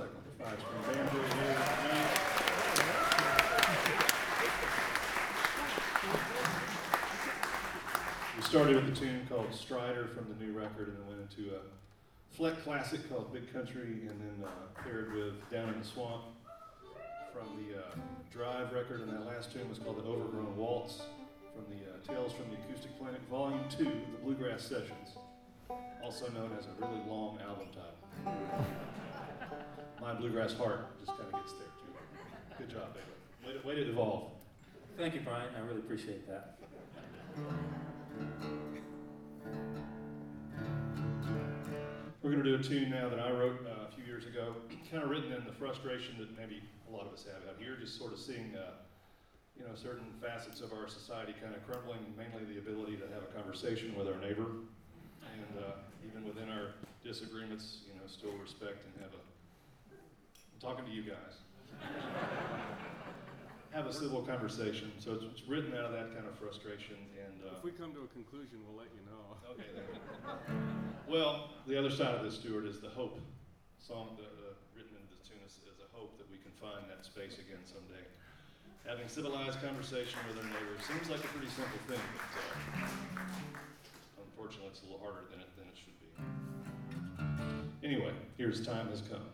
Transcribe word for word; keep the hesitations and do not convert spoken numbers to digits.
motorcycle. The five-string banjo here tonight. We started with a tune called Strider from the new record, and then went into a Fleck classic called Big Country, and then uh, paired with Down in the Swamp from the uh, Drive record, and that last tune was called The Overgrown Waltz from the uh, Tales from the Acoustic Planet Volume two, The Bluegrass Sessions, also known as a really long album title. My Bluegrass Heart just kind of gets there too. Good job, baby. Way to, way to evolve. Thank you, Brian. I really appreciate that. We're going to do a tune now that I wrote uh, a few years ago, kind of written in the frustration that maybe a lot of us have out here, just sort of seeing, uh, you know, certain facets of our society kind of crumbling, mainly the ability to have a conversation with our neighbor, and uh, even within our disagreements, you know, still respect and have a, I'm talking to you guys, have a civil conversation. So it's, it's written out of that kind of frustration. And uh, if we come to a conclusion, we'll let you know. Okay, then. Well, the other side of this, Stuart, is the hope. Song the, the, written into this tune is, is a hope that we can find that space again someday. Having civilized conversation with our neighbors seems like a pretty simple thing, but uh, unfortunately it's a little harder than it, than it should be. Anyway, here's Time Has Come.